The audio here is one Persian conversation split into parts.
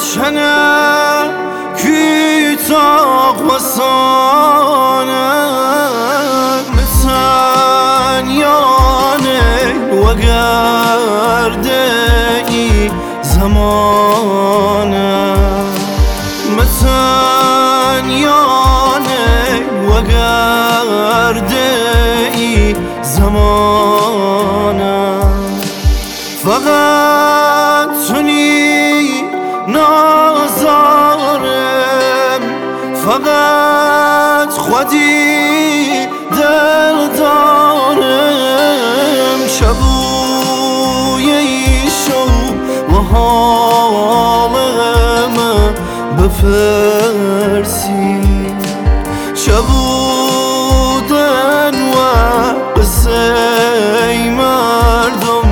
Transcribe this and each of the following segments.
چنه kütah وسانه مثل یانه و گرده ای زمانه مثل یانه و گرده ای زمانه فقط تونی نازارم فقط خودی دل دارم شبوی ایشو و حالم بفرسی شبودن و قصه مردم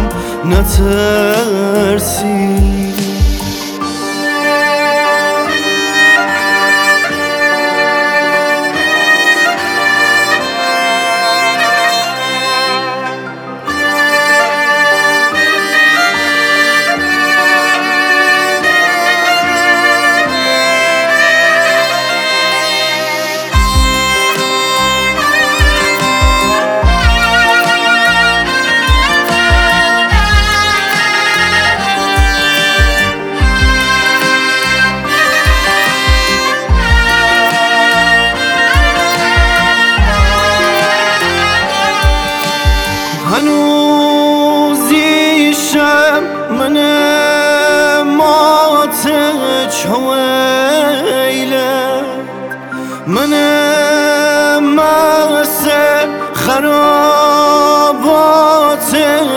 نترسی هنوزیشم من مات چویله من مست خرابات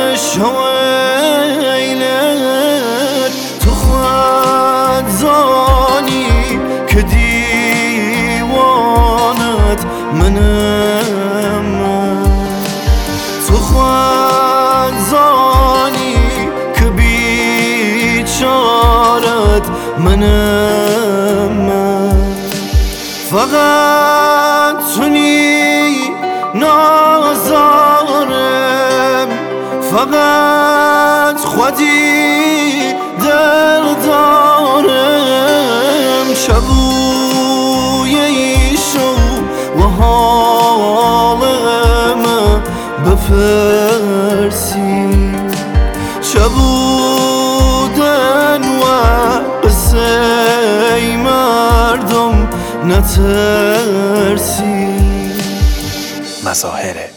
شویله تو خود زانی که دیوانت منم تو خود زانی که بیچارت منم فقط تونی نازارم فقط خودی دل دارم شبوی ایشو و حالم بفرسی شبودن و قصه مردم نترسی مظاهره